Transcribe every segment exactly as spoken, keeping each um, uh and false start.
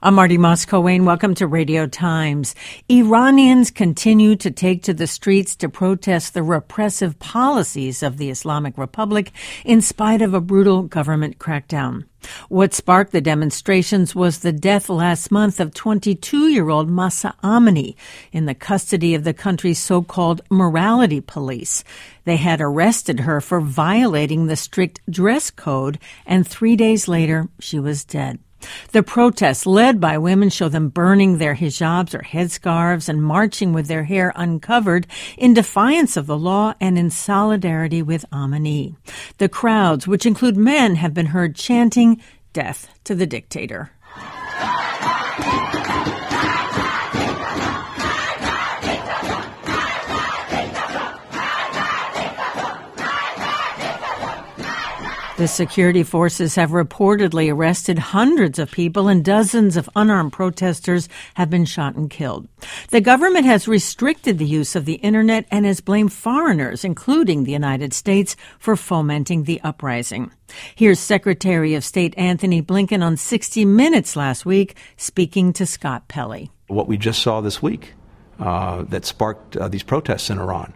I'm Marty Moss-Coane. Welcome to Radio Times. Iranians continue to take to the streets to protest the repressive policies of the Islamic Republic in spite of a brutal government crackdown. What sparked the demonstrations was the death last month of twenty-two-year-old Mahsa Amini in the custody of the country's so-called morality police. They had arrested her for violating the strict dress code, and three days later, she was dead. The protests led by women show them burning their hijabs or headscarves and marching with their hair uncovered in defiance of the law and in solidarity with Amini. The crowds, which include men, have been heard chanting, "Death to the dictator." The security forces have reportedly arrested hundreds of people and dozens of unarmed protesters have been shot and killed. The government has restricted the use of the internet and has blamed foreigners, including the United States, for fomenting the uprising. Here's Secretary of State Anthony Blinken on sixty minutes last week speaking to Scott Pelley. What we just saw this week uh, that sparked uh, these protests in Iran,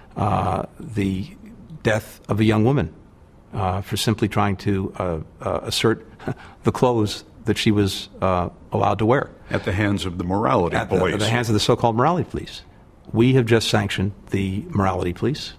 uh, the death of a young woman. Uh, for simply trying to uh, uh, assert the clothes that she was uh, allowed to wear. At the hands of the morality At police. The, at the hands of the so-called morality police. We have just sanctioned the morality police.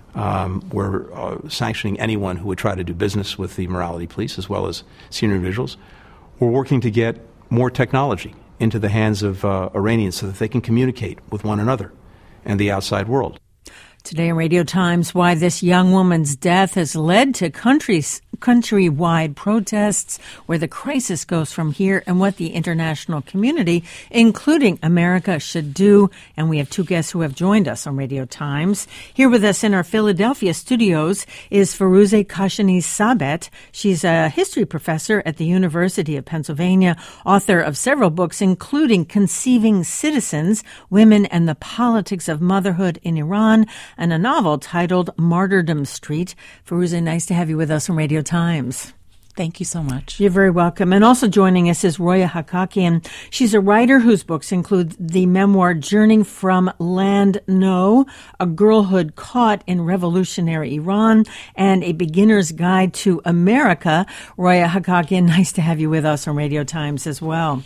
Um, we're uh, sanctioning anyone who would try to do business with the morality police, as well as senior individuals. We're working to get more technology into the hands of uh, Iranians so that they can communicate with one another and the outside world. Today in Radio Times, why this young woman's death has led to countries, countrywide protests, where the crisis goes from here, and what the international community, including America, should do. And we have two guests who have joined us on Radio Times. Here with us in our Philadelphia studios is Firouzeh Kashani-Sabet. She's a history professor at the University of Pennsylvania, author of several books, including Conceiving Citizens, Women and the Politics of Motherhood in Iran, and a novel titled Martyrdom Street. Firouzeh, nice to have you with us on Radio Times. Thank you so much. You're very welcome. And also joining us is Roya Hakakian. She's a writer whose books include the memoir Journey from Land No, A Girlhood Caught in Revolutionary Iran, and A Beginner's Guide to America. Roya Hakakian, nice to have you with us on Radio Times as well.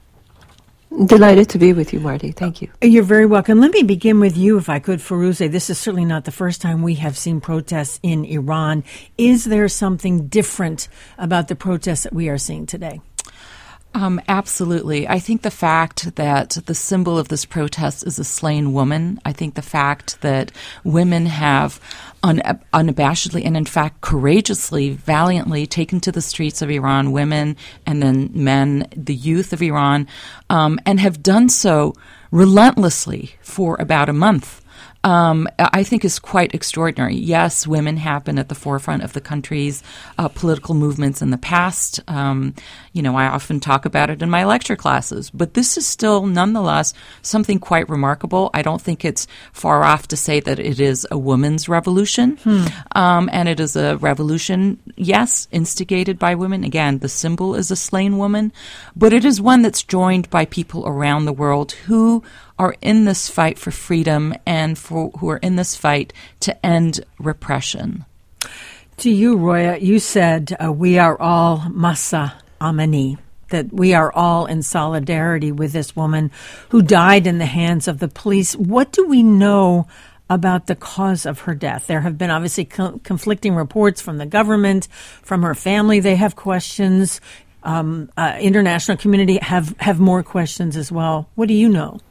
Delighted to be with you, Marty. Thank you. You're very welcome. Let me begin with you, if I could, Firouzeh. This is certainly not the first time we have seen protests in Iran. Is there something different about the protests that we are seeing today? Um, absolutely. I think the fact that the symbol of this protest is a slain woman, I think the fact that women have un- unabashedly and, in fact, courageously, valiantly taken to the streets of Iran, women and then men, the youth of Iran, um, and have done so relentlessly for about a month. Um, I think is quite extraordinary. Yes, women have been at the forefront of the country's uh, political movements in the past. Um, you know, I often talk about it in my lecture classes, but this is still nonetheless something quite remarkable. I don't think it's far off to say that it is a women's revolution. Hmm. Um, and it is a revolution, yes, instigated by women. Again, the symbol is a slain woman, but it is one that's joined by people around the world who are in this fight for freedom and for who are in this fight to end repression. To you, Roya, you said uh, we are all Mahsa Amini, that we are all in solidarity with this woman who died in the hands of the police. What do we know about the cause of her death? There have been obviously co- conflicting reports from the government, from her family. They have questions. Um, uh, international community have, have more questions as well. What do you know?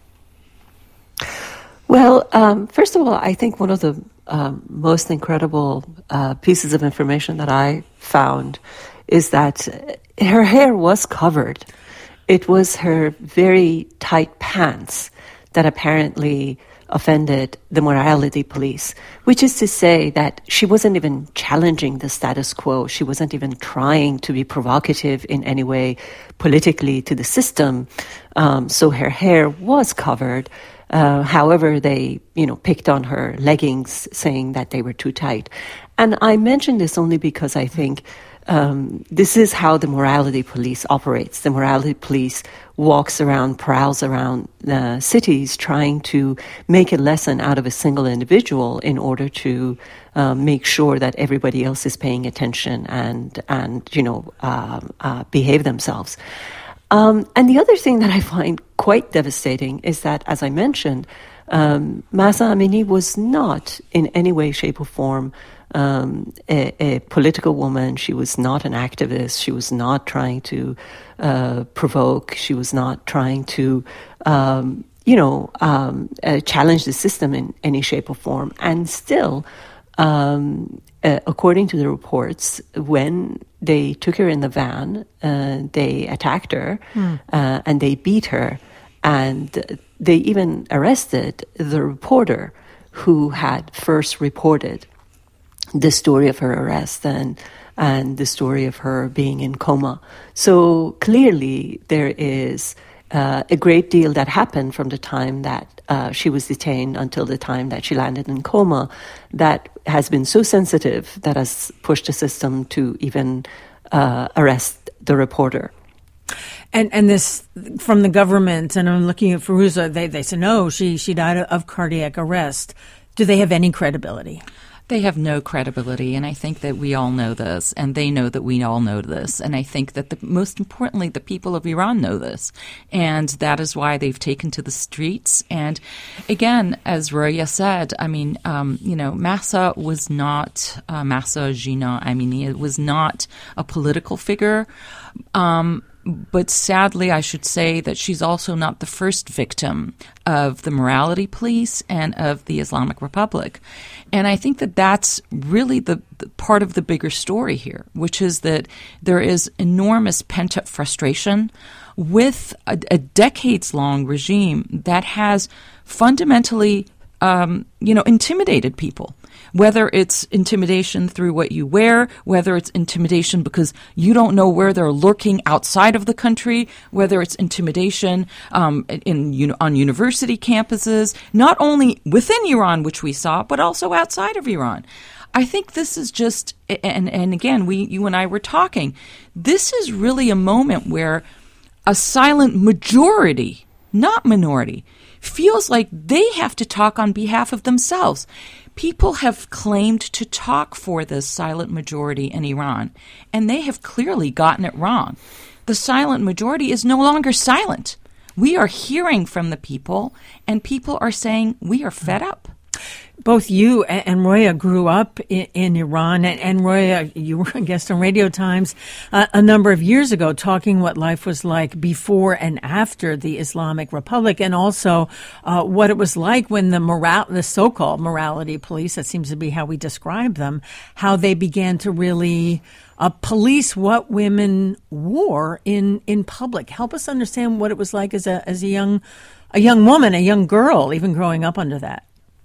Well, um, first of all, I think one of the um, most incredible uh, pieces of information that I found is that her hair was covered. It was her very tight pants that apparently offended the morality police, which is to say that she wasn't even challenging the status quo. She wasn't even trying to be provocative in any way politically to the system. Um, so her hair was covered. Uh, however, they, you know, picked on her leggings, saying that they were too tight. And I mention this only because I think um, this is how the morality police operates. The morality police walks around, prowls around uh, cities trying to make a lesson out of a single individual in order to uh, make sure that everybody else is paying attention and, and you know, uh, uh, behave themselves. Um, and the other thing that I find quite devastating is that, as I mentioned, um, Mahsa Amini was not in any way, shape, or form Um, a, a political woman. She was not an activist. She was not trying to uh, provoke. She was not trying to, um, you know, um, uh, challenge the system in any shape or form. And still, um, uh, according to the reports, when they took her in the van, uh, they attacked her mm. uh, and they beat her. And they even arrested the reporter who had first reported the story of her arrest and and the story of her being in coma. So clearly there is uh, a great deal that happened from the time that uh, she was detained until the time that she landed in coma that has been so sensitive that has pushed the system to even uh, arrest the reporter. And and this from the government, and I'm looking at Firuza, they, they say, no, she, she died of cardiac arrest. Do they have any credibility? They have no credibility, and I think that we all know this, and they know that we all know this, and I think that the, most importantly, the people of Iran know this, and that is why they've taken to the streets. And again, as Roya said, I mean, um, you know, Mahsa was not uh, Mahsa Jina Amini. It was not a political figure. Um, But sadly, I should say that she's also not the first victim of the morality police and of the Islamic Republic. And I think that that's really the, the part of the bigger story here, which is that there is enormous pent-up frustration with a, a decades-long regime that has fundamentally, um, you know, intimidated people. Whether it's intimidation through what you wear, whether it's intimidation because you don't know where they're lurking outside of the country, whether it's intimidation um, in you know, on university campuses, not only within Iran, which we saw, but also outside of Iran. I think this is just, and, and again, we, you and I were talking, this is really a moment where a silent majority, not minority, feels like they have to talk on behalf of themselves. People have claimed to talk for this silent majority in Iran, and they have clearly gotten it wrong. The silent majority is no longer silent. We are hearing from the people, and people are saying we are fed up. Both you and Roya grew up in, in Iran, and, and Roya, you were a guest on Radio Times uh, a number of years ago talking what life was like before and after the Islamic Republic, and also uh, what it was like when the moral, the so-called morality police, that seems to be how we describe them, how they began to really uh, police what women wore in, in public. Help us understand what it was like as a as a young a young woman, a young girl, even growing up under that.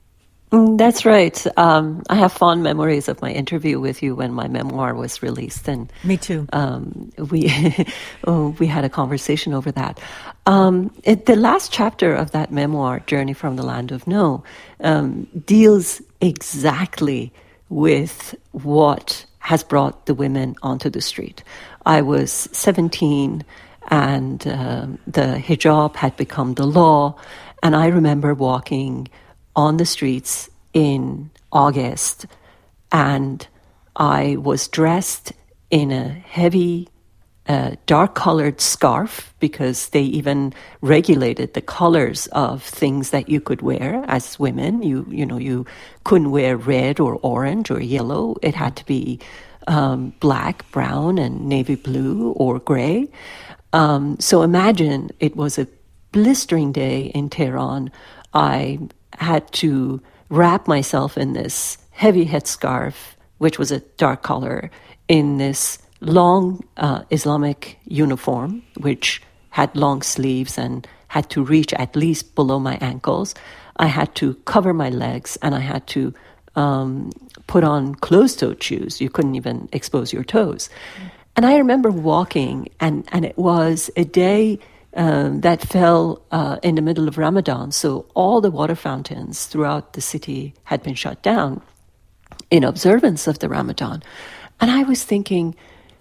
That's right. Um, I have fond memories of my interview with you when my memoir was released, and me too. Um, we oh, we had a conversation over that. Um, it, the last chapter of that memoir, "Journey from the Land of No," um, deals exactly with what has brought the women onto the street. I was seventeen, and um, the hijab had become the law, and I remember walking on the streets in August, and I was dressed in a heavy, uh, dark-colored scarf because they even regulated the colors of things that you could wear as women. You, you know, you couldn't wear red or orange or yellow. It had to be um, black, brown, and navy blue or gray. Um, so imagine it was a blistering day in Tehran. I had to wrap myself in this heavy headscarf, which was a dark color, in this long uh, Islamic uniform, which had long sleeves and had to reach at least below my ankles. I had to cover my legs, and I had to um, put on closed-toed shoes. You couldn't even expose your toes. Mm. And I remember walking, and, and it was a day Um, that fell uh, in the middle of Ramadan. So all the water fountains throughout the city had been shut down in observance of the Ramadan. And I was thinking,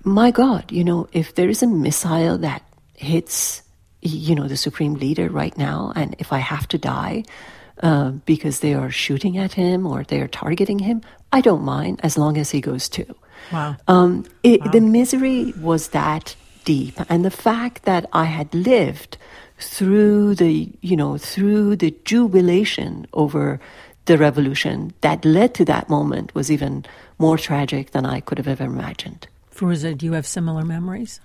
my God, you know, if there is a missile that hits, you know, the supreme leader right now, and if I have to die uh, because they are shooting at him or they are targeting him, I don't mind as long as he goes too. Wow. Um, it, wow. The misery was that deep, and the fact that I had lived through the, you know, through the jubilation over the revolution that led to that moment was even more tragic than I could have ever imagined. Firuza, do you have similar memories?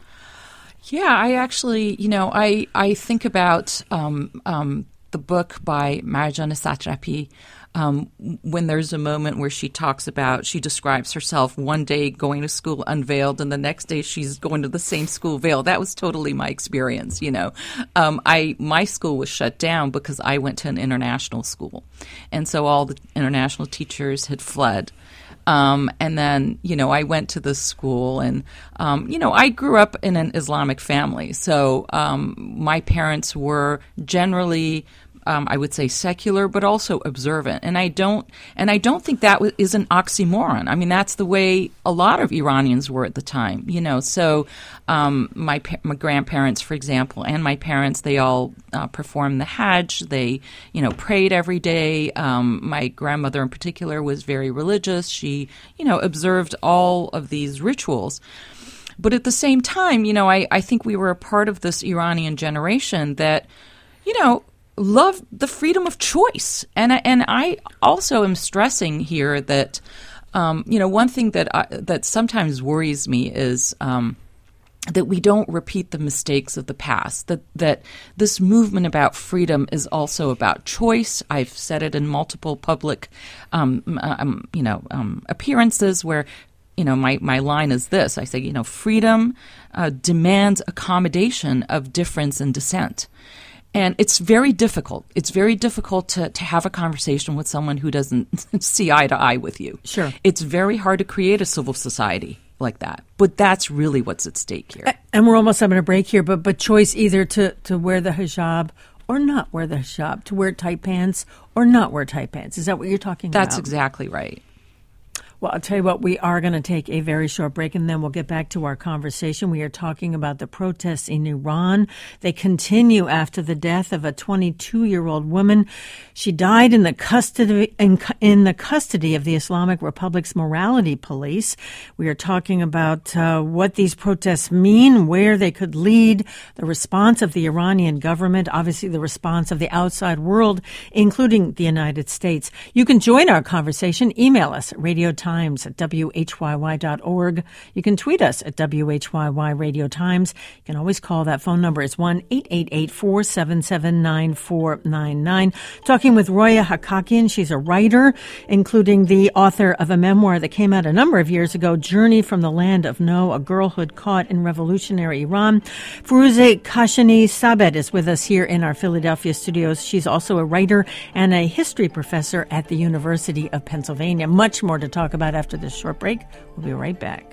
Yeah, I actually, you know, I, I think about um, um, the book by Marjane Satrapi, um, when there's a moment where she talks about, she describes herself one day going to school unveiled and the next day she's going to the same school veiled. That was totally my experience, you know. Um, I my school was shut down because I went to an international school. And so all the international teachers had fled. Um, and then, you know, I went to this school and, um, you know, I grew up in an Islamic family. So um, my parents were generally, um, I would say, secular, but also observant. And I don't and I don't think that w- is an oxymoron. I mean, that's the way a lot of Iranians were at the time, you know. So um, my, pa- my grandparents, for example, and my parents, they all uh, performed the Hajj. They, you know, prayed every day. Um, my grandmother in particular was very religious. She, you know, observed all of these rituals. But at the same time, you know, I, I think we were a part of this Iranian generation that, you know, love the freedom of choice. And I, and I also am stressing here that, um, you know, one thing that I, that sometimes worries me is um, that we don't repeat the mistakes of the past, that that this movement about freedom is also about choice. I've said it in multiple public, um, um, you know, um, appearances where, you know, my, my line is this. I say, you know, freedom uh, demands accommodation of difference and dissent. And it's very difficult. It's very difficult to, to have a conversation with someone who doesn't see eye to eye with you. Sure. It's very hard to create a civil society like that. But that's really what's at stake here. And we're almost having a break here, but but choice either to, to wear the hijab or not wear the hijab, to wear tight pants or not wear tight pants. Is that what you're talking That's about? That's exactly right. Well, I'll tell you what, we are going to take a very short break, and then we'll get back to our conversation. We are talking about the protests in Iran. They continue after the death of a twenty-two-year-old woman. She died in the custody in, in the custody of the Islamic Republic's morality police. We are talking about uh, what these protests mean, where they could lead, the response of the Iranian government, obviously the response of the outside world, including the United States. You can join our conversation. Email us at Radio Times at W H Y Y dot org. You can tweet us at W H Y Y Radio Times. You can always call. That phone number is one eight eight eight, four seven seven, nine four nine nine. Talking with Roya Hakakian. She's a writer, including the author of a memoir that came out a number of years ago, Journey from the Land of No, A Girlhood Caught in Revolutionary Iran. Firuza Kashani Sabed is with us here in our Philadelphia studios. She's also a writer and a history professor at the University of Pennsylvania. Much more to talk about after this short break. We'll be right back.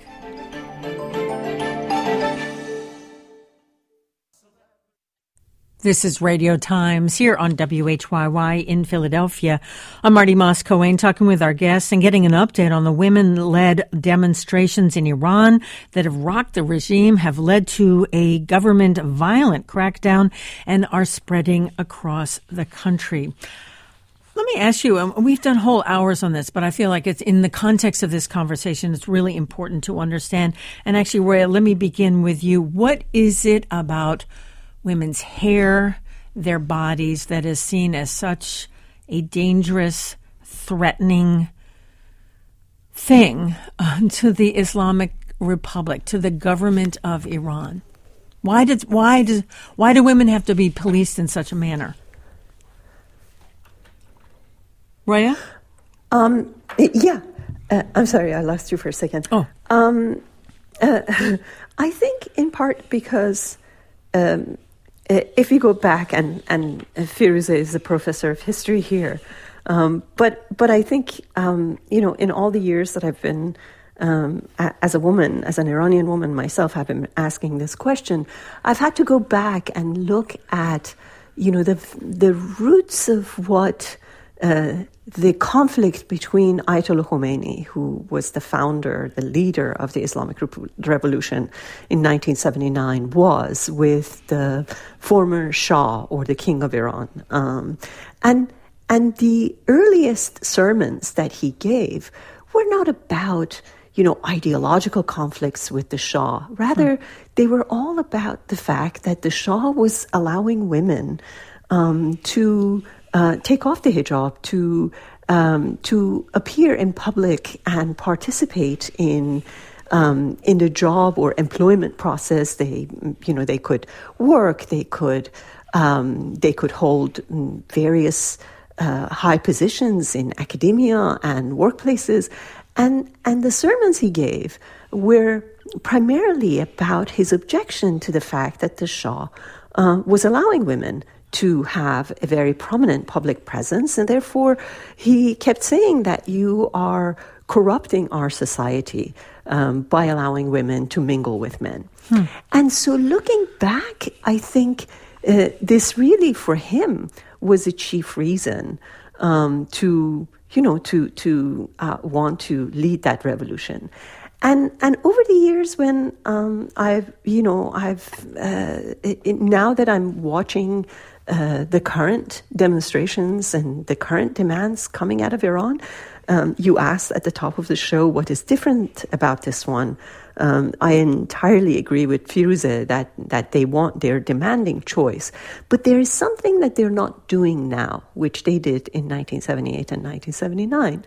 This is Radio Times here on W H Y Y in Philadelphia. I'm Marty Moss-Cohen talking with our guests and getting an update on the women-led demonstrations in Iran that have rocked the regime, have led to a government violent crackdown, and are spreading across the country. Let me ask you, um, we've done whole hours on this, but I feel like it's in the context of this conversation, it's really important to understand. And actually, Roya, let me begin with you. What is it about women's hair, their bodies, that is seen as such a dangerous, threatening thing uh, to the Islamic Republic, to the government of Iran? Why does why does why do women have to be policed in such a manner? Roya? Um, yeah. Uh, I'm sorry, I lost you for a second. Oh. Um, uh, I think in part because um, if you go back, and, and Firuza is a professor of history here, um, but but I think, um, you know, in all the years that I've been, um, a, as a woman, as an Iranian woman myself, have been asking this question, I've had to go back and look at, you know, the the roots of what uh, the conflict between Ayatollah Khomeini, who was the founder, the leader of the Islamic Revolution in nineteen seventy-nine, was with the former Shah, or the King of Iran. Um, and and the earliest sermons that he gave were not about, you know, ideological conflicts with the Shah. Rather, hmm. they were all about the fact that the Shah was allowing women um, to uh, take off the hijab, to um, to appear in public and participate in um, in the job or employment process. They, you know, they could work, they could um, they could hold various uh, high positions in academia and workplaces. And and the sermons he gave were primarily about his objection to the fact that the Shah uh, was allowing women to have a very prominent public presence, and therefore he kept saying that you are corrupting our society um, by allowing women to mingle with men. Hmm. And so looking back, I think uh, this really for him was a chief reason um, to you know, to to uh, want to lead that revolution, and and over the years, when um, I've you know I've uh, it, it, now that I'm watching uh, the current demonstrations and the current demands coming out of Iran, um, you asked at the top of the show what is different about this one. Um, I entirely agree with Firuze that, that they want, they're demanding choice. But there is something that they're not doing now, which they did in nineteen seventy-eight and nineteen seventy-nine.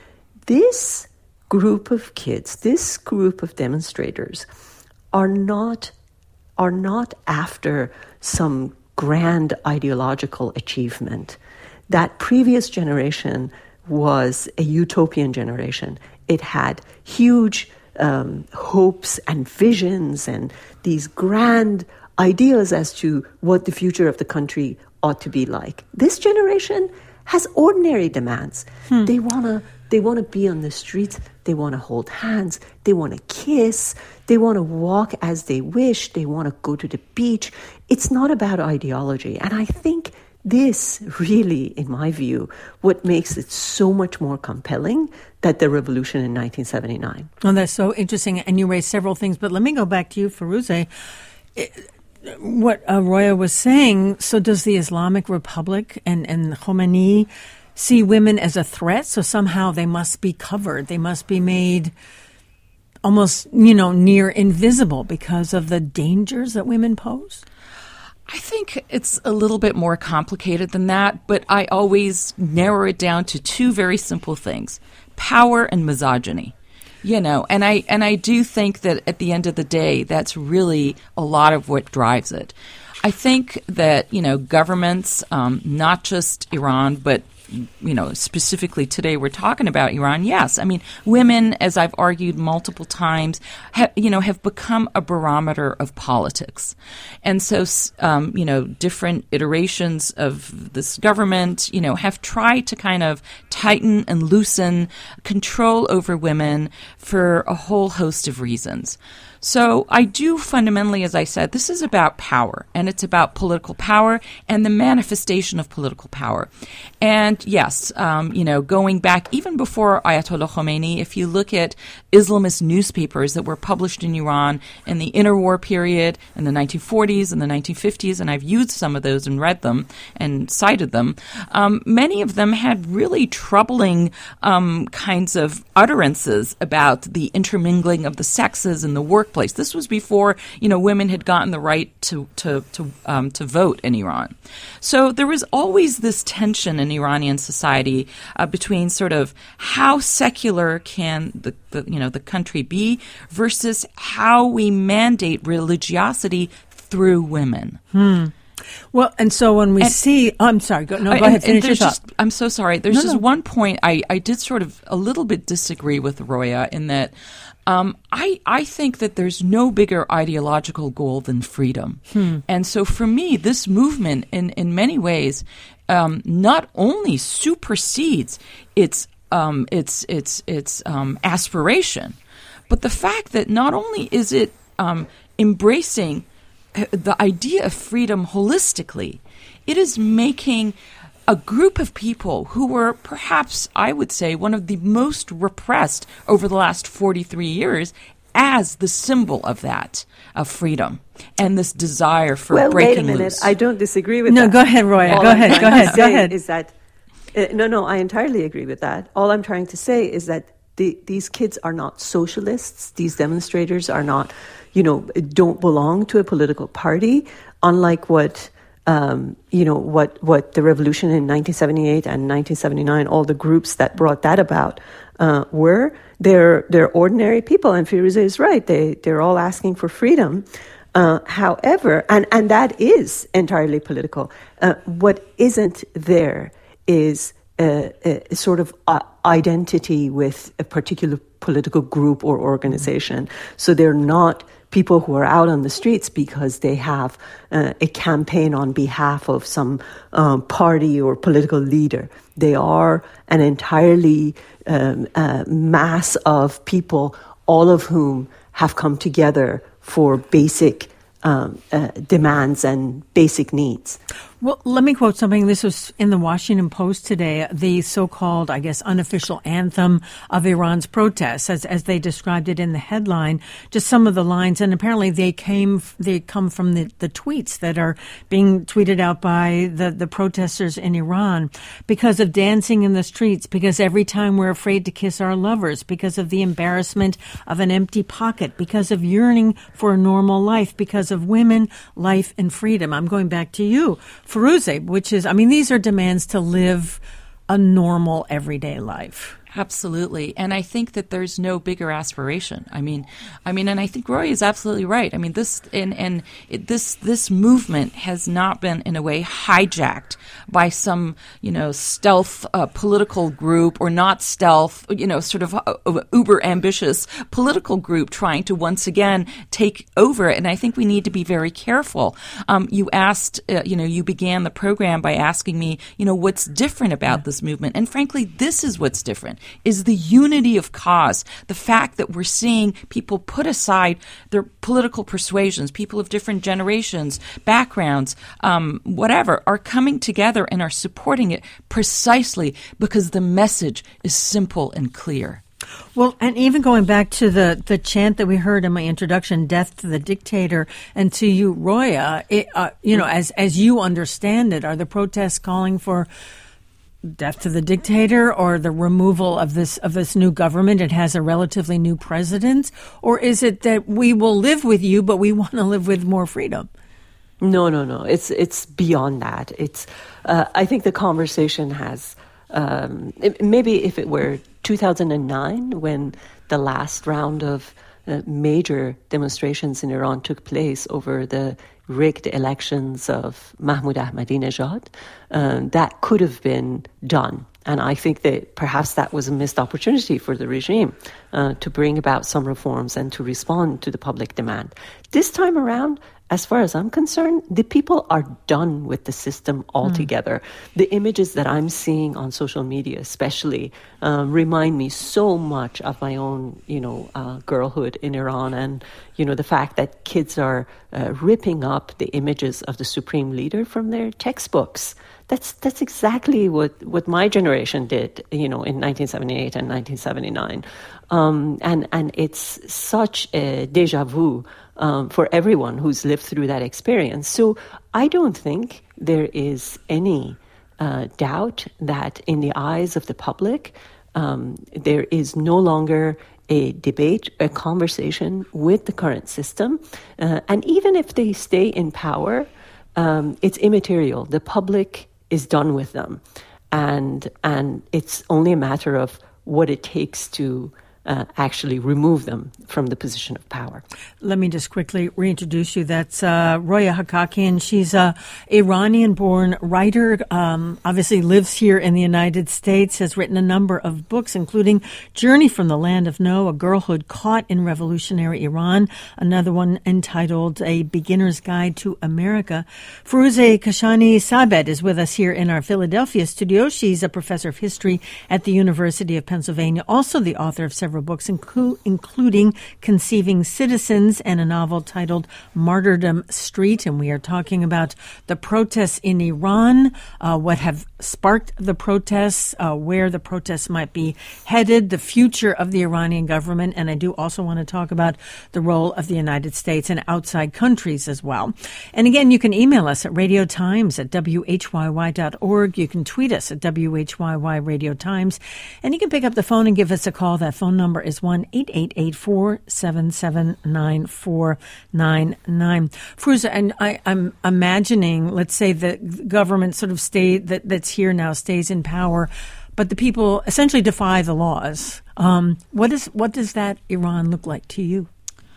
This group of kids, this group of demonstrators are not, are not after some grand ideological achievement. That previous generation was a utopian generation. It had huge Um, hopes and visions and these grand ideas as to what the future of the country ought to be like. This generation has ordinary demands. Hmm. They wanna they wanna be on the streets. They wanna hold hands. They wanna kiss. They wanna walk as they wish. They wanna go to the beach. It's not about ideology, and I think this really, in my view, what makes it so much more compelling than the revolution in nineteen seventy-nine. Oh, that's so interesting. And you raised several things, but let me go back to you, Firuze. What uh, Roya was saying, so does the Islamic Republic and, and Khomeini see women as a threat? So somehow they must be covered. They must be made almost, you know, near invisible because of the dangers that women pose? I think it's a little bit more complicated than that, but I always narrow it down to two very simple things: power and misogyny. You know, and I and I do think that at the end of the day, that's really a lot of what drives it. I think that, you know, governments, um, not just Iran, but you know, specifically today we're talking about Iran. Yes, I mean, women, as I've argued multiple times, have, you know, have become a barometer of politics. And so, um, you know, different iterations of this government, you know, have tried to kind of tighten and loosen control over women for a whole host of reasons. So I do fundamentally, as I said, this is about power, and it's about political power and the manifestation of political power. And yes, um, you know, going back even before Ayatollah Khomeini, if you look at Islamist newspapers that were published in Iran in the interwar period in the nineteen forties and the nineteen fifties, and I've used some of those and read them and cited them, um, many of them had really troubling um, kinds of utterances about the intermingling of the sexes in the workplace. This was before, you know, women had gotten the right to to to, um, to vote in Iran. So there was always this tension in Iranian society uh, between sort of how secular can the, the you know the country be versus how we mandate religiosity through women. Hmm. Well, and so when we and, see, oh, I'm sorry, go, no, go and, ahead, finish your thought. Just, I'm so sorry. There's no, just no. one point I, I did sort of a little bit disagree with Roya in that um, I, I think that there's no bigger ideological goal than freedom. Hmm. And so for me, this movement in, in many ways um, not only supersedes its um, its its its um, aspiration, but the fact that not only is it um, embracing the idea of freedom holistically, it is making a group of people who were perhaps, I would say, one of the most repressed over the last forty-three years as the symbol of that, of freedom and this desire for well, breaking wait a minute. loose. I don't disagree with no, that. No, go ahead, Roya. All Go I'm ahead, go trying to ahead, go say ahead. Is that, uh, no, no, I entirely agree with that. All I'm trying to say is that the, these kids are not socialists. These demonstrators are not, you know, don't belong to a political party, unlike what... Um, you know, what, what the revolution in nineteen seventy-eight and nineteen seventy-nine, all the groups that brought that about uh, were, they're, they're ordinary people. And Firuze is right. They, they're all asking for freedom. Uh, however, and, and that is entirely political. Uh, what isn't there is a, a sort of uh, identity with a particular political group or organization. So they're not people who are out on the streets because they have uh, a campaign on behalf of some um, party or political leader. They are an entirely um, uh, mass of people, all of whom have come together for basic um, uh, demands and basic needs. Well, let me quote something. This was in the Washington Post today, the so-called, I guess, unofficial anthem of Iran's protests, as as they described it in the headline, just some of the lines. And apparently they came, they come from the, the tweets that are being tweeted out by the, the protesters in Iran because of dancing in the streets, because every time we're afraid to kiss our lovers, because of the embarrassment of an empty pocket, because of yearning for a normal life, because of women, life, and freedom. I'm going back to you, Firuze, which is, I mean, these are demands to live a normal, everyday life. Absolutely. And I think that there's no bigger aspiration. I mean, I mean, and I think Roy is absolutely right. I mean, this and, and it, this this movement has not been in a way hijacked by some, you know, stealth uh, political group or not stealth, you know, sort of uh, uber ambitious political group trying to once again take over. And I think we need to be very careful. Um, you asked, uh, you know, you began the program by asking me, you know, what's different about this movement? And frankly, this is what's different. Is the unity of cause, the fact that we're seeing people put aside their political persuasions, people of different generations, backgrounds, um, whatever, are coming together and are supporting it precisely because the message is simple and clear. Well, and even going back to the, the chant that we heard in my introduction, "Death to the Dictator," and to you, Roya, it, uh, you know, as as you understand it, are the protests calling for death to the dictator or the removal of this of this new government? It has a relatively new president, or is it that we will live with you, but we want to live with more freedom? No, no, no. It's it's beyond that. It's uh, I think the conversation has um, it, maybe if it were two thousand nine when the last round of uh, major demonstrations in Iran took place over the rigged elections of Mahmoud Ahmadinejad, uh, that could have been done. And I think that perhaps that was a missed opportunity for the regime uh, to bring about some reforms and to respond to the public demand. This time around, as far as I'm concerned, the people are done with the system altogether. Mm. The images that I'm seeing on social media especially um, remind me so much of my own, you know, uh, girlhood in Iran, and, you know, the fact that kids are uh, ripping up the images of the supreme leader from their textbooks. That's that's exactly what, what my generation did, you know, in nineteen seventy-eight and nineteen seventy-nine. Um, and, and it's such a déjà vu um, for everyone who's lived through that experience. So I don't think there is any uh, doubt that in the eyes of the public, um, there is no longer a debate, a conversation with the current system. Uh, and even if they stay in power, um, it's immaterial. The public is done with them. And and it's only a matter of what it takes to uh, actually remove them from the position of power. Let me just quickly reintroduce you. That's uh, Roya Hakakian. She's a Iranian-born writer, um, obviously lives here in the United States, has written a number of books, including Journey from the Land of No, A Girlhood Caught in Revolutionary Iran, another one entitled A Beginner's Guide to America. Firuze Kashani Sabed is with us here in our Philadelphia studio. She's a professor of history at the University of Pennsylvania, also the author of several several books, inclu- including Conceiving Citizens and a novel titled Martyrdom Street. And we are talking about the protests in Iran, uh, what have sparked the protests, uh, where the protests might be headed, the future of the Iranian government. And I do also want to talk about the role of the United States and outside countries as well. And again, you can email us at Radio Times at W H Y Y dot org. You can tweet us at W H Y Y Radio Times. And you can pick up the phone and give us a call. That phone number is one eight eight eight, four seven seven, nine four nine nine. Firuza, and I, I'm imagining, let's say the government sort of stay that, that's here now stays in power, but the people essentially defy the laws. Um, what is what does that Iran look like to you?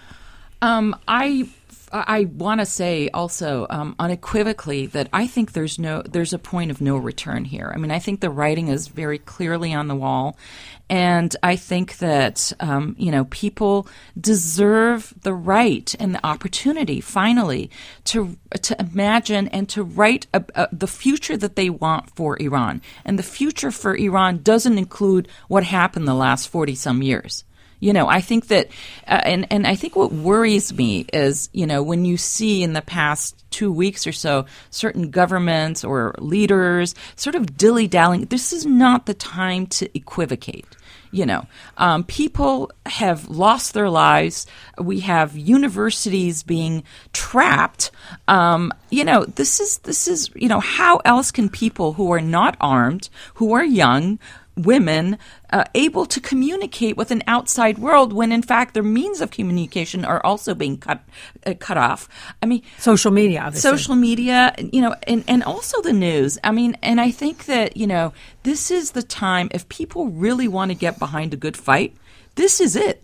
Um, I I want to say also um, unequivocally that I think there's no there's a point of no return here. I mean, I think the writing is very clearly on the wall, and I think that um, you know people deserve the right and the opportunity finally to to imagine and to write a, a, the future that they want for Iran. And the future for Iran doesn't include what happened the last forty some years. You know, I think that, uh, and, and I think what worries me is, you know, when you see in the past two weeks or so, certain governments or leaders sort of dilly-dallying, this is not the time to equivocate. You know, um, people have lost their lives. We have universities being trapped. Um, you know, this is, this is, you know, how else can people who are not armed, who are young, women uh, able to communicate with an outside world when, in fact, their means of communication are also being cut uh, cut off? I mean, social media, obviously. Social media, you know, and, and also the news. I mean, and I think that, you know, this is the time, if people really want to get behind a good fight, this is it.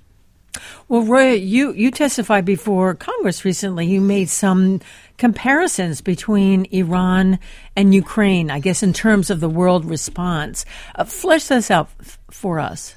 Well, Roya, you, you testified before Congress recently. You made some comparisons between Iran and Ukraine, I guess, in terms of the world response. Uh, flesh this out f- for us.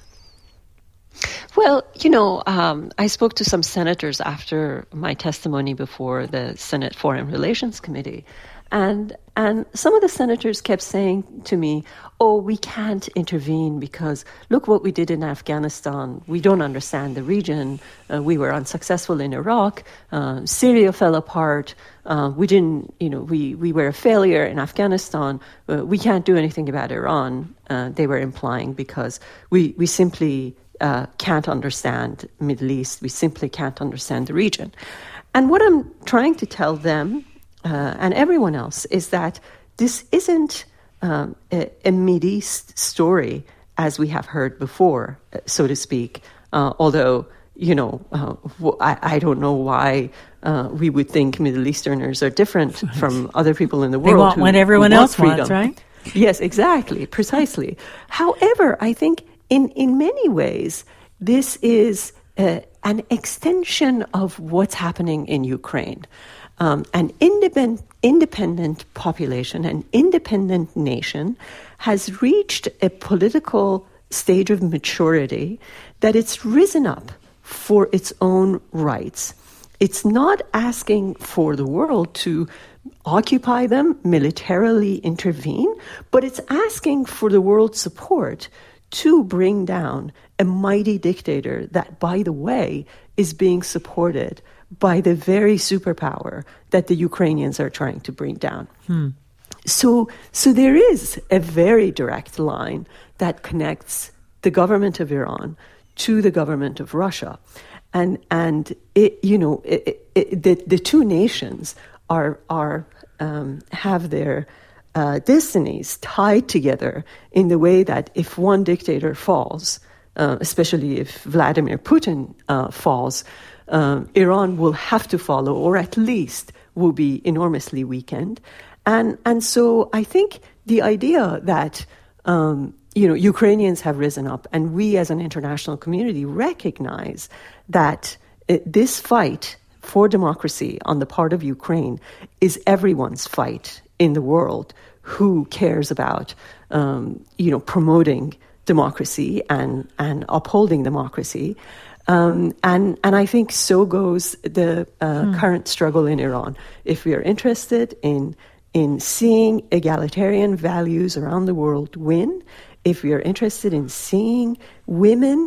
Well, you know, um, I spoke to some senators after my testimony before the Senate Foreign Relations Committee. And and some of the senators kept saying to me, oh, we can't intervene because look what we did in Afghanistan. We don't understand the region. Uh, we were unsuccessful in Iraq. Uh, Syria fell apart. Uh, we didn't, you know, we, we were a failure in Afghanistan. Uh, we can't do anything about Iran, uh, they were implying, because we, we simply uh, can't understand Middle East. We simply can't understand the region. And what I'm trying to tell them Uh, and everyone else is that this isn't um, a, a Mideast story as we have heard before, so to speak. Uh, although, you know, uh, I, I don't know why uh, we would think Middle Easterners are different from other people in the world. They want who, what everyone who else want wants, right? Yes, exactly, precisely. However, I think in, in many ways, this is uh, an extension of what's happening in Ukraine. Um, an independent, independent population, an independent nation, has reached a political stage of maturity that it's risen up for its own rights. It's not asking for the world to occupy them, militarily intervene, but it's asking for the world's support to bring down a mighty dictator that, by the way, is being supported by the very superpower that the Ukrainians are trying to bring down. Hmm. So, so there is a very direct line that connects the government of Iran to the government of Russia, and and it, you know, it, it, the the two nations are are um, have their uh, destinies tied together in the way that if one dictator falls, uh, especially if Vladimir Putin uh, falls, Uh, Iran will have to follow, or at least will be enormously weakened. And and so I think the idea that, um, you know, Ukrainians have risen up and we as an international community recognize that it, this fight for democracy on the part of Ukraine is everyone's fight in the world who cares about, um, you know, promoting democracy and, and upholding democracy. Um, and, and I think so goes the uh, hmm. current struggle in Iran. If we are interested in in seeing egalitarian values around the world win, if we are interested in seeing women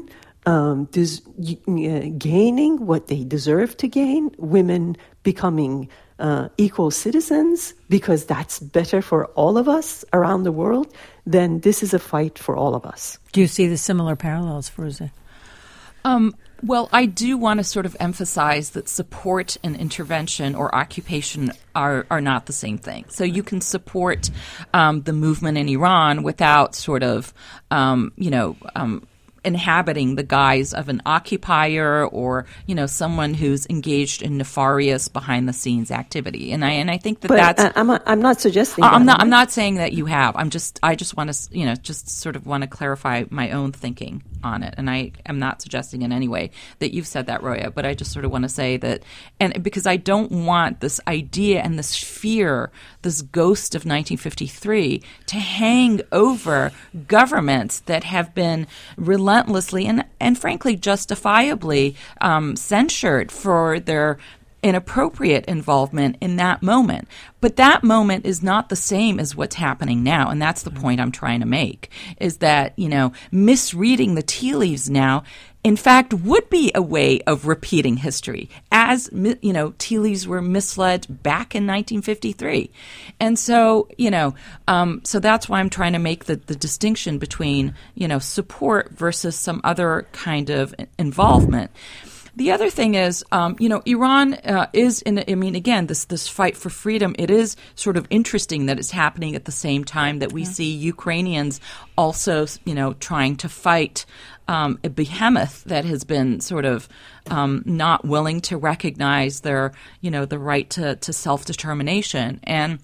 um, des- uh, gaining what they deserve to gain, women becoming uh, equal citizens because that's better for all of us around the world, then this is a fight for all of us. Do you see the similar parallels, Firouzeh? Um, well, I do want to sort of emphasize that support and intervention or occupation are, are not the same thing. So you can support um, the movement in Iran without sort of, um, you know, um, inhabiting the guise of an occupier or, you know, someone who's engaged in nefarious behind-the-scenes activity. And I and I think that but that's. Uh, I'm not, I'm not suggesting. I'm that, not. I'm not saying that you have. I'm just. I just want to, you know, just sort of want to clarify my own thinking on it. And I am not suggesting in any way that you've said that, Roya. But I just sort of want to say that, and because I don't want this idea and this fear, this ghost of nineteen fifty-three, to hang over governments that have been relentless. Relentlessly and, and frankly justifiably um, censured for their inappropriate involvement in that moment. But that moment is not the same as what's happening now, and that's the point I'm trying to make, is that, you know, misreading the tea leaves now in fact would be a way of repeating history, as, you know, tea leaves were misled back in nineteen fifty-three. And so, you know, um, so that's why I'm trying to make the, the distinction between, you know, support versus some other kind of involvement. The other thing is, um, you know, Iran uh, is in, I mean, again, this this fight for freedom, it is sort of interesting that it's happening at the same time that we yeah. see Ukrainians also, you know, trying to fight um, a behemoth that has been sort of um, not willing to recognize their, you know, the right to, to self-determination. And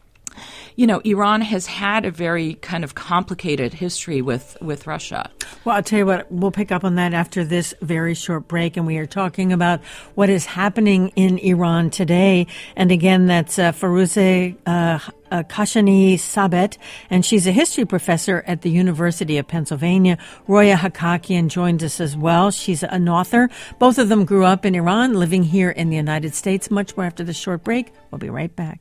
you know, Iran has had a very kind of complicated history with, with Russia. Well, I'll tell you what, we'll pick up on that after this very short break, and we are talking about what is happening in Iran today. And again, that's uh, Firouzeh uh, uh, Kashani Sabet, and she's a history professor at the University of Pennsylvania. Roya Hakakian joins us as well. She's an author. Both of them grew up in Iran, living here in the United States. Much more after this short break. We'll be right back.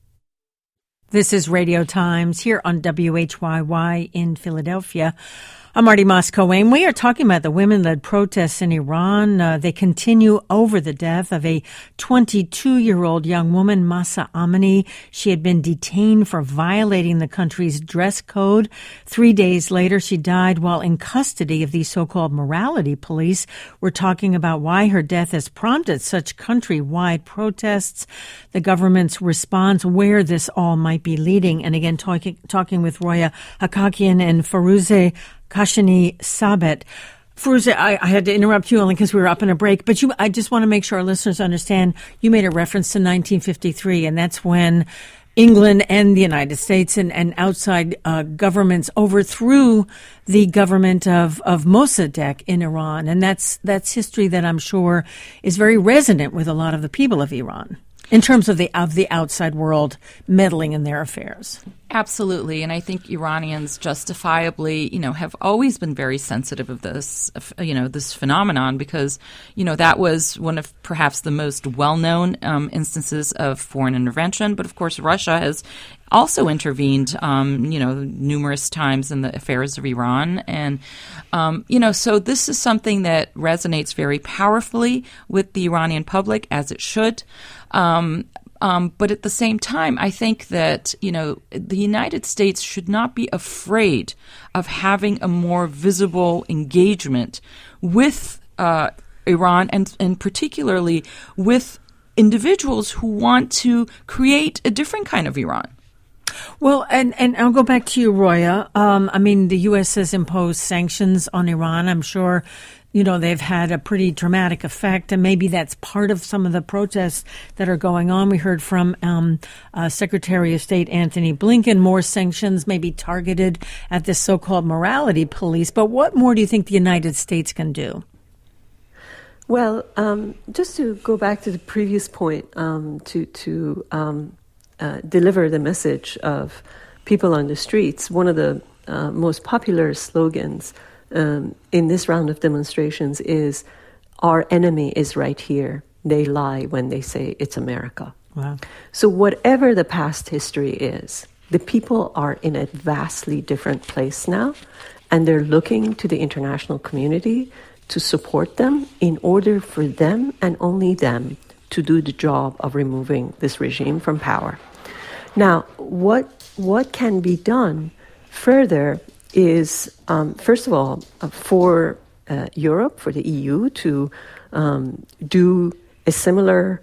This is Radio Times here on W H Y Y in Philadelphia. I'm Marty Moss-Cohen. We are talking about the women-led protests in Iran. Uh, they continue over the death of a twenty-two-year-old young woman, Mahsa Amini. She had been detained for violating the country's dress code. Three days later, she died while in custody of the so-called morality police. We're talking about why her death has prompted such countrywide protests, the government's response, where this all might be leading. And again, talking, talking with Roya Hakakian and Firouzeh Kashani Sabet. Firouzeh, I, I had to interrupt you only because we were up in a break, but you, I just want to make sure our listeners understand you made a reference to nineteen fifty-three, and that's when England and the United States and, and outside uh, governments overthrew the government of, of Mossadegh in Iran. And that's that's history that I'm sure is very resonant with a lot of the people of Iran in terms of the of the outside world meddling in their affairs. Absolutely. And I think Iranians justifiably, you know, have always been very sensitive of this, you know, this phenomenon because, you know, that was one of perhaps the most well-known um, instances of foreign intervention. But of course, Russia has also intervened, um, you know, numerous times in the affairs of Iran. And, um, you know, so this is something that resonates very powerfully with the Iranian public, as it should. Um, um, but at the same time, I think that, you know, the United States should not be afraid of having a more visible engagement with uh, Iran and, and particularly with individuals who want to create a different kind of Iran. Well, and, and I'll go back to you, Roya. Um, I mean, the U S has imposed sanctions on Iran. I'm sure, you know, they've had a pretty dramatic effect, and maybe that's part of some of the protests that are going on. We heard from um, uh, Secretary of State Antony Blinken, more sanctions may be targeted at this so-called morality police. But what more do you think the United States can do? Well, um, just to go back to the previous point, um, to to um, uh, deliver the message of people on the streets, one of the uh, most popular slogans Um, in this round of demonstrations is, our enemy is right here. They lie when they say it's America. Wow. So whatever the past history is, the people are in a vastly different place now, and they're looking to the international community to support them in order for them and only them to do the job of removing this regime from power. Now, what what can be done further is, um, first of all, uh, for uh, Europe, for the E U to um, do a similar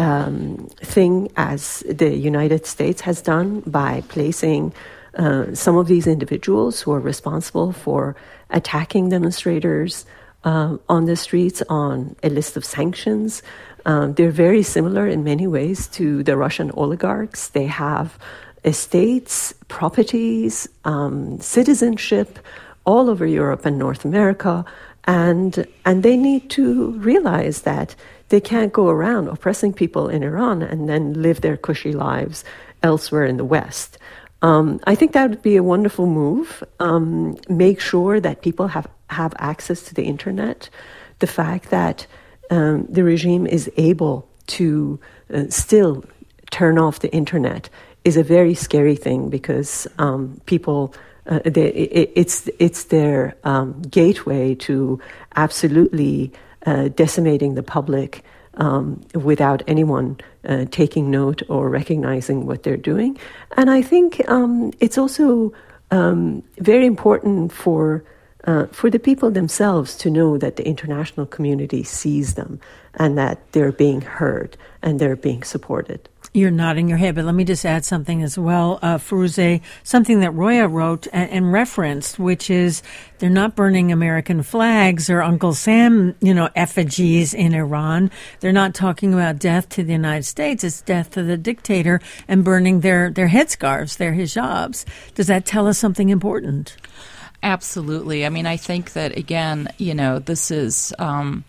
um, thing as the United States has done by placing uh, some of these individuals who are responsible for attacking demonstrators uh, on the streets on a list of sanctions. Um, they're very similar in many ways to the Russian oligarchs. They have estates, properties, um, citizenship all over Europe and North America, and and they need to realize that they can't go around oppressing people in Iran and then live their cushy lives elsewhere in the West. Um, I think that would be a wonderful move. Um, make sure that people have, have access to the internet. The fact that um, the regime is able to uh, still turn off the internet is a very scary thing, because um, people, uh, they, it, it's it's their um, gateway to absolutely uh, decimating the public um, without anyone uh, taking note or recognizing what they're doing. And I think um, it's also um, very important for uh, for the people themselves to know that the international community sees them and that they're being heard and they're being supported. You're nodding your head, but let me just add something as well, uh, Firouzeh, something that Roya wrote and, and referenced, which is they're not burning American flags or Uncle Sam, you know, effigies in Iran. They're not talking about death to the United States. It's death to the dictator and burning their, their headscarves, their hijabs. Does that tell us something important? Absolutely. I mean, I think that, again, you know, this is... Um,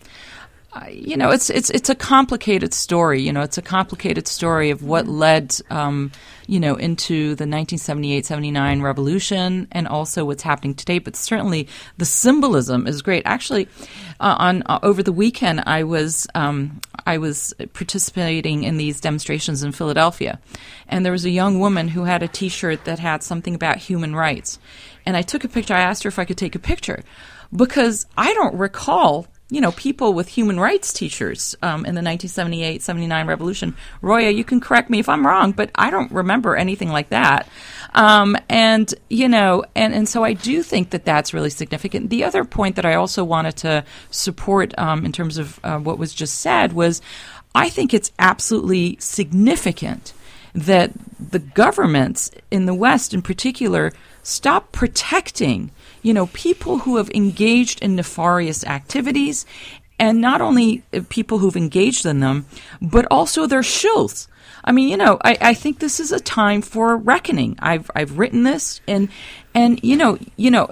You know, it's it's it's a complicated story. You know, it's a complicated story of what led, um, you know, into the nineteen seventy-eight seventy-nine revolution, and also what's happening today. But certainly, the symbolism is great. Actually, uh, on uh, over the weekend, I was um, I was participating in these demonstrations in Philadelphia, and there was a young woman who had a T-shirt that had something about human rights, and I took a picture. I asked her if I could take a picture, because I don't recall, you know, people with human rights T-shirts um, in the nineteen seventy-eight seventy-nine revolution. Roya, you can correct me if I'm wrong, but I don't remember anything like that. Um, and, you know, and, and so I do think that that's really significant. The other point that I also wanted to support um, in terms of uh, what was just said was, I think it's absolutely significant that the governments in the West in particular stop protecting, you know, people who have engaged in nefarious activities, and not only people who've engaged in them, but also their shills. I mean, you know, I, I think this is a time for reckoning. I've I've written this, and and you know, you know,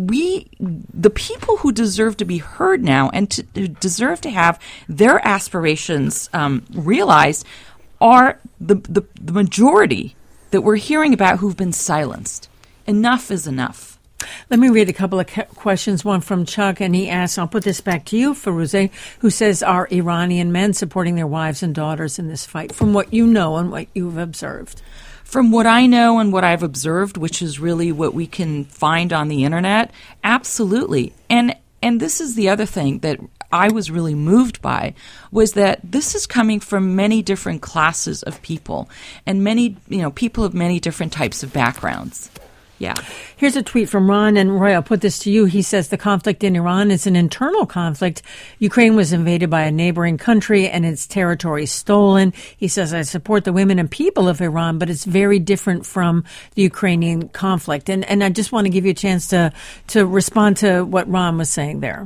we the people who deserve to be heard now and to, to deserve to have their aspirations um, realized are the, the the majority that we're hearing about who've been silenced. Enough is enough. Let me read a couple of questions. One from Chuck, and he asks, I'll put this back to you, Firouzeh, who says, are Iranian men supporting their wives and daughters in this fight, from what you know and what you've observed? From what I know and what I've observed, which is really what we can find on the internet, absolutely. And and this is the other thing that I was really moved by, was that this is coming from many different classes of people and many, you know, people of many different types of backgrounds. Yeah. Here's a tweet from Ron, and Roy, I'll put this to you. He says the conflict in Iran is an internal conflict. Ukraine was invaded by a neighboring country and its territory stolen. He says, I support the women and people of Iran, but it's very different from the Ukrainian conflict. And and I just want to give you a chance to, to respond to what Ron was saying there.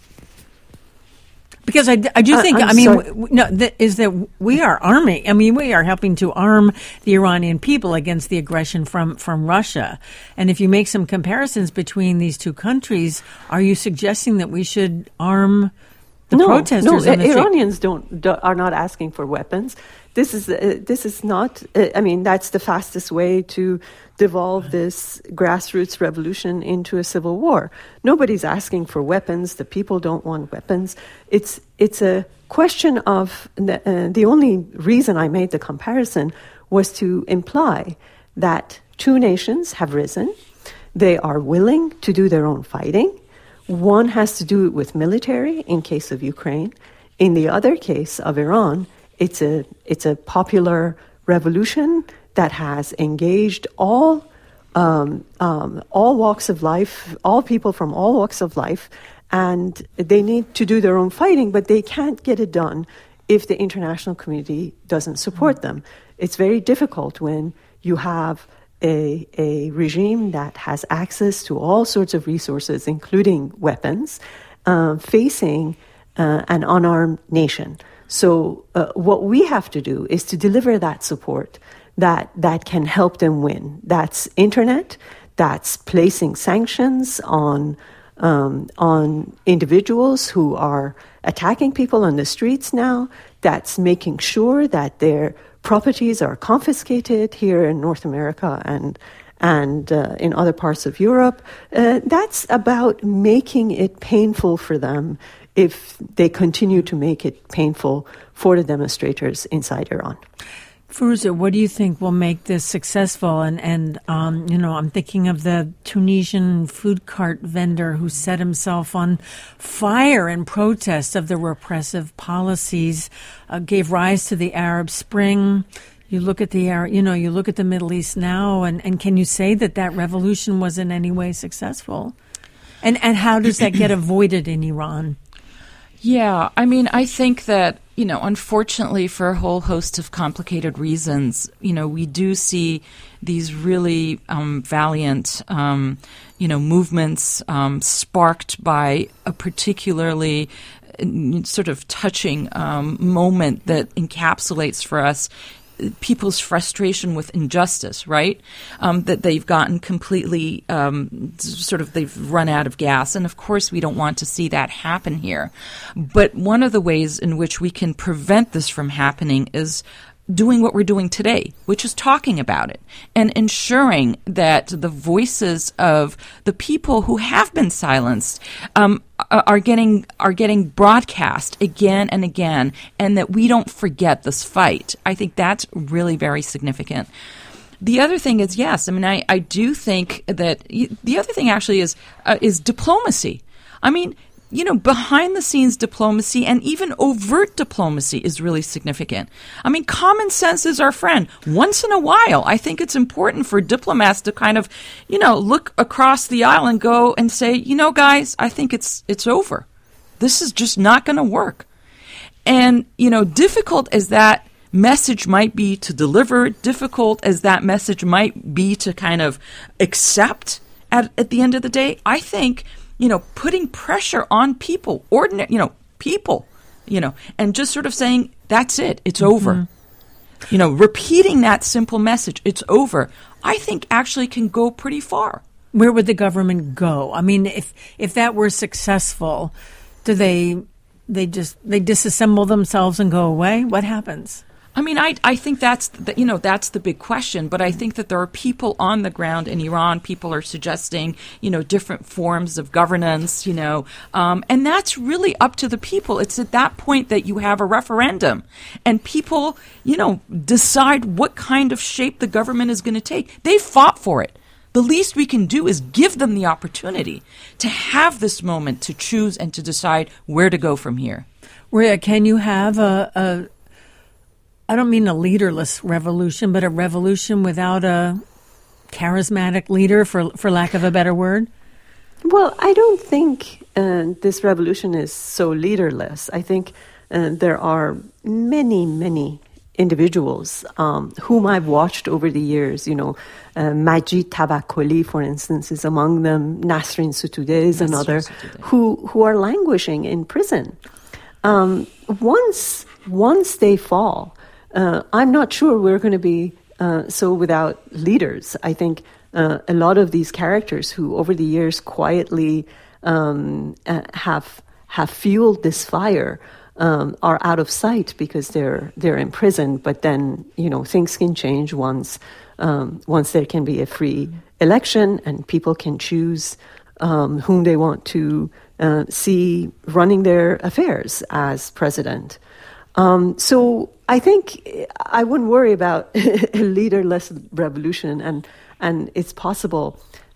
Because I, I do think, uh, I mean, w- no, that is that we are arming, I mean, we are helping to arm the Iranian people against the aggression from, from Russia. And if you make some comparisons between these two countries, are you suggesting that we should arm the no, protesters? No, on the Iranians don't, do, are not asking for weapons. This is, uh, this is not, uh, I mean, that's the fastest way to devolve this grassroots revolution into a civil war. Nobody's asking for weapons. The people don't want weapons. It's it's a question of, the, uh, the only reason I made the comparison was to imply that two nations have risen. They are willing to do their own fighting. One has to do it with military in case of Ukraine. In the other case of Iran, it's a it's a popular revolution that has engaged all um, um, all walks of life, all people from all walks of life, and they need to do their own fighting, but they can't get it done if the international community doesn't support them. It's very difficult when you have a, a regime that has access to all sorts of resources, including weapons, uh, facing uh, an unarmed nation. So uh, what we have to do is to deliver that support that that can help them win. That's internet, that's placing sanctions on um, on individuals who are attacking people on the streets now, that's making sure that their properties are confiscated here in North America and and uh, in other parts of Europe. Uh, that's about making it painful for them if they continue to make it painful for the demonstrators inside Iran. Firuza, what do you think will make this successful? And, and um, you know, I'm thinking of the Tunisian food cart vendor who set himself on fire in protest of the repressive policies, uh, gave rise to the Arab Spring. You look at the Arab, you know, you look at the Middle East now, and, and can you say that that revolution was in any way successful? And and how does that get avoided in Iran? Yeah, I mean, I think that, you know, unfortunately for a whole host of complicated reasons, you know, we do see these really um, valiant, um, you know, movements um, sparked by a particularly uh, sort of touching um, moment that encapsulates for us people's frustration with injustice, right? Um, that they've gotten completely um, sort of they've run out of gas. And of course, we don't want to see that happen here. But one of the ways in which we can prevent this from happening is doing what we're doing today, which is talking about it and ensuring that the voices of the people who have been silenced um, are getting are getting broadcast again and again, and that we don't forget this fight. I think that's really very significant. The other thing is, yes, I mean, I, I do think that you, the other thing actually is uh, is diplomacy. I mean, you know, behind-the-scenes diplomacy and even overt diplomacy is really significant. I mean, common sense is our friend. Once in a while, I think it's important for diplomats to kind of, you know, look across the aisle and go and say, you know, guys, I think it's it's over. This is just not going to work. And, you know, difficult as that message might be to deliver, difficult as that message might be to kind of accept at, at the end of the day, I think, you know, putting pressure on people, ordinary, you know, people, you know, and just sort of saying, that's it, it's mm-hmm. over. You know, repeating that simple message, it's over, I think actually can go pretty far. Where would the government go? I mean, if if that were successful, do they they just they disassemble themselves and go away? What happens? I mean, I I think that's the, you know that's the big question. But I think that there are people on the ground in Iran. People are suggesting you know different forms of governance. You know, um, and that's really up to the people. It's at that point that you have a referendum, and people you know decide what kind of shape the government is going to take. They fought for it. The least we can do is give them the opportunity to have this moment to choose and to decide where to go from here. Ria, can you have a, a I don't mean a leaderless revolution, but a revolution without a charismatic leader, for for lack of a better word? Well, I don't think uh, this revolution is so leaderless. I think uh, there are many, many individuals um, whom I've watched over the years. You know, uh, Majid Tabakkoli, for instance, is among them. Nasrin Sotoudeh is another, who who are languishing in prison. Um, once once they fall, Uh, I'm not sure we're going to be uh, so without leaders. I think uh, a lot of these characters who over the years quietly um, uh, have have fueled this fire um, are out of sight because they're they're in prison. But then, you know, things can change once um, once there can be a free election and people can choose um, whom they want to uh, see running their affairs as president. Um, so I think I wouldn't worry about a leaderless revolution, and and it's possible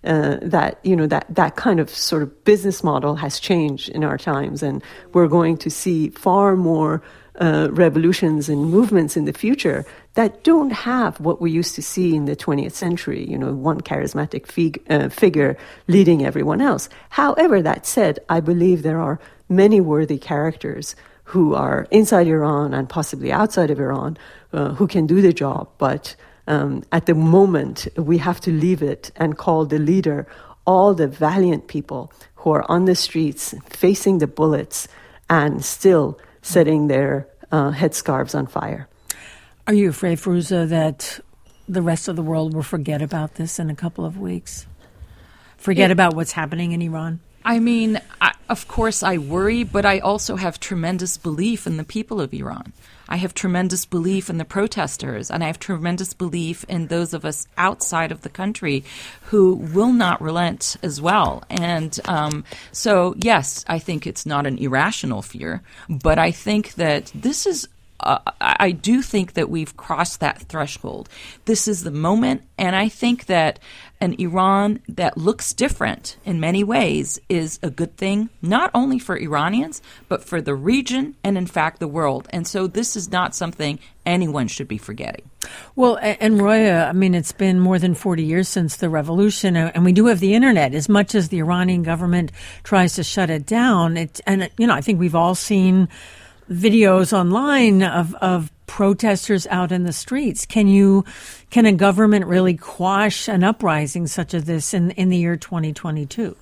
uh, that, you know, that, that kind of sort of business model has changed in our times, and we're going to see far more uh, revolutions and movements in the future that don't have what we used to see in the twentieth century, you know, one charismatic fig- uh, figure leading everyone else. However, that said, I believe there are many worthy characters who are inside Iran and possibly outside of Iran uh, who can do the job. But um, at the moment, we have to leave it and call the leader all the valiant people who are on the streets facing the bullets and still setting their uh, headscarves on fire. Are you afraid, Firouzeh, that the rest of the world will forget about this in a couple of weeks? Forget it, about what's happening in Iran? I mean, I, of course I worry, but I also have tremendous belief in the people of Iran. I have tremendous belief in the protesters, and I have tremendous belief in those of us outside of the country who will not relent as well. And um, so, yes, I think it's not an irrational fear, but I think that this is Uh, I do think that we've crossed that threshold. This is the moment, and I think that an Iran that looks different in many ways is a good thing, not only for Iranians, but for the region and, in fact, the world. And so this is not something anyone should be forgetting. Well, and Roya, I mean, it's been more than forty years since the revolution, and we do have the internet. As much as the Iranian government tries to shut it down, it, and, you know, I think we've all seen videos online of, of protesters out in the streets. Can you, can a government really quash an uprising such as this in, in the year twenty twenty-two?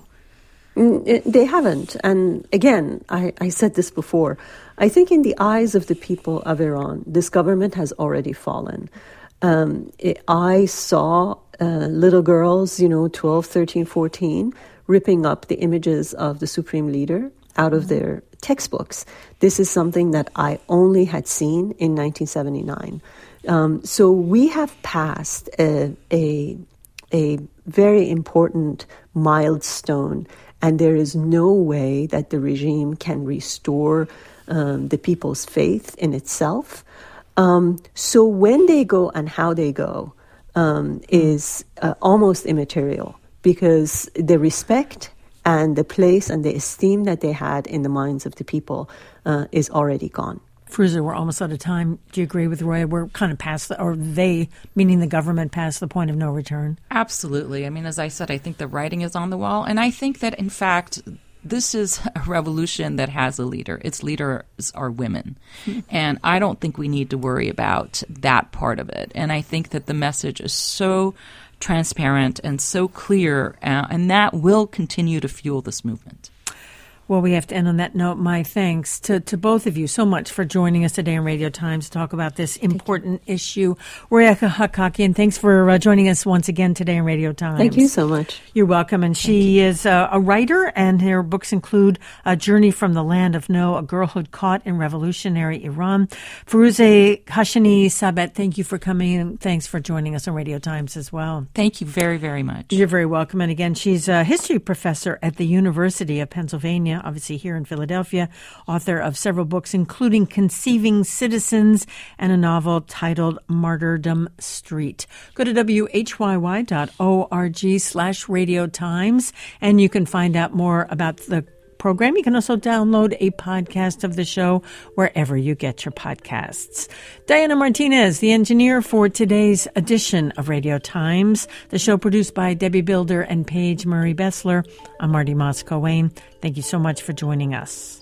They haven't. And again, I, I said this before. I think in the eyes of the people of Iran, this government has already fallen. Um, it, I saw uh, little girls, you know, twelve, thirteen, fourteen, ripping up the images of the supreme leader out of their textbooks. This is something that I only had seen in nineteen seventy-nine. Um, so we have passed a, a, a very important milestone, and there is no way that the regime can restore um, the people's faith in itself. Um, so when they go and how they go um, is uh, almost immaterial, because the respect and the place and the esteem that they had in the minds of the people uh, is already gone. Firouzeh, we're almost out of time. Do you agree with Roya? We're kind of past, the, or they, meaning the government, past the point of no return? Absolutely. I mean, as I said, I think the writing is on the wall. And I think that, in fact, this is a revolution that has a leader. Its leaders are women. Mm-hmm. And I don't think we need to worry about that part of it. And I think that the message is so transparent and so clear, uh, and that will continue to fuel this movement. Well, we have to end on that note. My thanks to, to both of you so much for joining us today on Radio Times to talk about this important issue. Roya Hakakian, thanks for uh, joining us once again today on Radio Times. Thank you so much. You're welcome. And she is uh, a writer, and her books include A Journey from the Land of No, A Girlhood Caught in Revolutionary Iran. Firouzeh Hashemi Sabet, thank you for coming, and thanks for joining us on Radio Times as well. Thank you very, very much. You're very welcome. And again, she's a history professor at the University of Pennsylvania, obviously here in Philadelphia, author of several books, including Conceiving Citizens and a novel titled Martyrdom Street. Go to W H Y Y dot org slash Radio Times, and you can find out more about the program. You can also download a podcast of the show wherever you get your podcasts. Diana Martinez, the engineer for today's edition of Radio Times. The show produced by Debbie Builder and Paige Murray Bessler. I'm Marty Moscow-Wayne. Thank you so much for joining us.